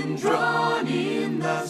been drawn in the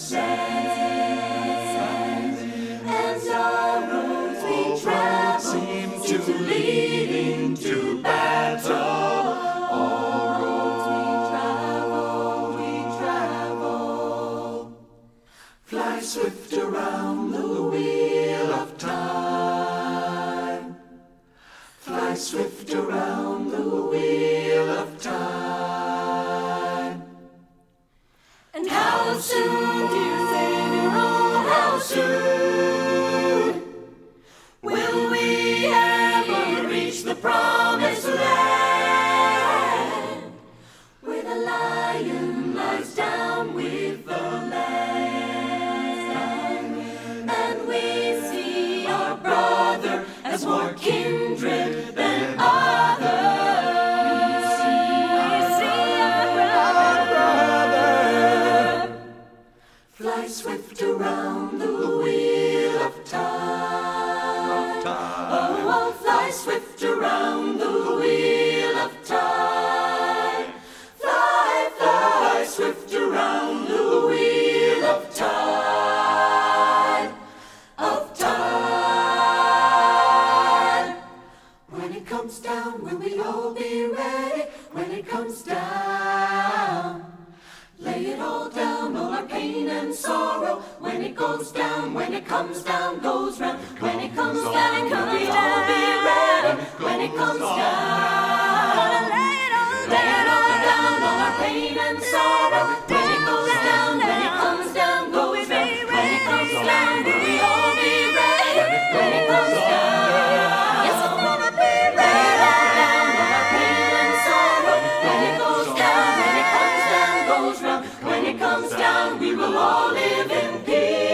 sand, and our roads we travel seem to lead into battle. All roads we travel, fly swift around the wheel of time. Fly swift around the wheel of time. And how soon, dear sailor, oh, how soon will we ever reach the promised land, where the lion lies down with the lamb, and we see our brother as more kindred than others. Fly swift around the wheel of time. Oh, fly swift around the wheel of time. Fly, fly swift around the wheel of time. Of time. When it comes down, will we all be ready? When it comes down, lay it all down, all our pain and sorrow. When it goes down, when it comes down, goes round. When it comes down, will we all be ready? When it comes down, lay it all down, all our pain and sorrow. When it goes down, when it comes down, goes round. When it comes down, will we all be ready? When it comes down, yes, we're gonna be ready. Lay it all down, all our pain and sorrow. When it goes down, when it comes down, goes round. When it comes down, we will all live in peace.